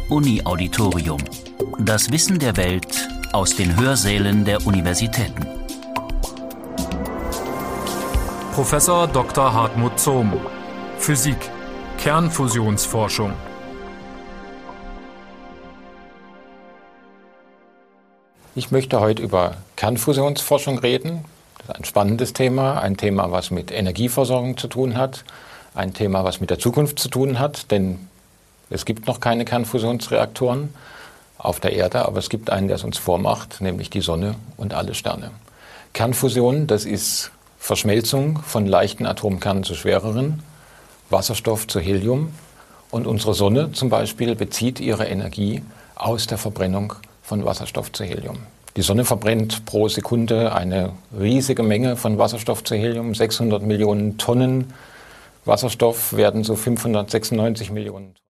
Uni-Auditorium. Das Wissen der Welt aus den Hörsälen der Universitäten. Professor Dr. Hartmut Zohm. Physik. Kernfusionsforschung. Ich möchte heute über Kernfusionsforschung reden. Das ist ein spannendes Thema, ein Thema, was mit Energieversorgung zu tun hat, ein Thema, was mit der Zukunft zu tun hat, denn es gibt noch keine Kernfusionsreaktoren auf der Erde, aber es gibt einen, der es uns vormacht, nämlich die Sonne und alle Sterne. Kernfusion, das ist Verschmelzung von leichten Atomkernen zu schwereren, Wasserstoff zu Helium, und unsere Sonne zum Beispiel bezieht ihre Energie aus der Verbrennung von Wasserstoff zu Helium. Die Sonne verbrennt pro Sekunde eine riesige Menge von Wasserstoff zu Helium. 600 Millionen Tonnen Wasserstoff werden so 596 Millionen